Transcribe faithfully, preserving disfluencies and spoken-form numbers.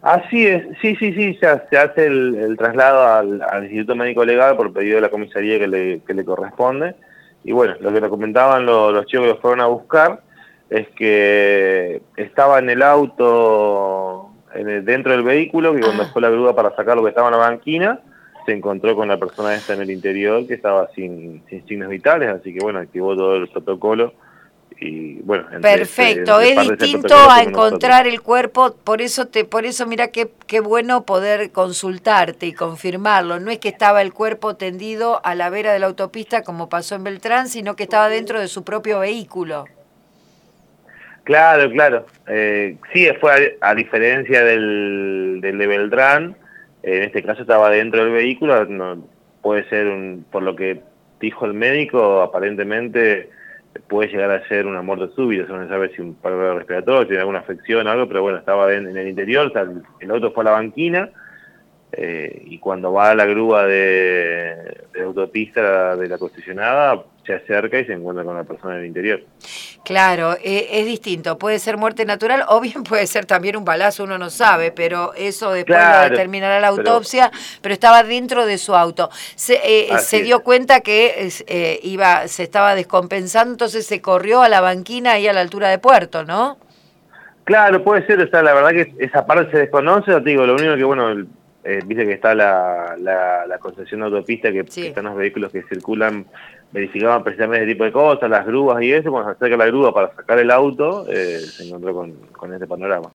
Así es, sí, sí, sí, se, se hace el, el traslado al, al Instituto Médico Legal por pedido de la comisaría que le, que le corresponde. Y bueno, lo que nos comentaban los, los chicos que los fueron a buscar es que estaba en el auto, en el- dentro del vehículo, que cuando Ah, fue la grúa para sacar lo que estaba en la banquina, se encontró con la persona esta en el interior que estaba sin, sin signos vitales, así que bueno, activó todo el protocolo. Y bueno, entre, ese, perfecto, entre es parte de ese distinto protocolo a fuimos nosotros. encontrar el cuerpo, por eso te, por eso mira qué, qué bueno poder consultarte y confirmarlo. No es que estaba el cuerpo tendido a la vera de la autopista como pasó en Beltrán, sino que estaba dentro de su propio vehículo. Claro, claro. Eh, sí, fue a, a diferencia del, del de Beltrán, eh, en este caso estaba dentro del vehículo, no, puede ser, un, por lo que dijo el médico, aparentemente puede llegar a ser una muerte súbita, no se sabe si un paro respiratorio, tiene alguna afección o algo, pero bueno, estaba en, en el interior, o sea, el, el auto fue a la banquina, eh, y cuando va a la grúa de, de autopista de la concesionada, se acerca y se encuentra con la persona en el interior. Claro, eh, es distinto. Puede ser muerte natural o bien puede ser también un balazo, uno no sabe, pero eso después lo Claro, determinará la pero autopsia, pero estaba dentro de su auto. Se, eh, así se es. dio cuenta que es, eh, iba, se estaba descompensando, entonces se corrió a la banquina ahí a la altura de Puerto, ¿no? Claro, puede ser, o sea, la verdad que esa parte se desconoce, no te digo, lo único que, bueno, el- eh, viste que está la, la, la concesión de autopista, que, que Sí. están los vehículos que circulan, verificaban precisamente ese tipo de cosas, las grúas y eso, cuando se acerca la grúa para sacar el auto, eh, se encontró con, con este panorama.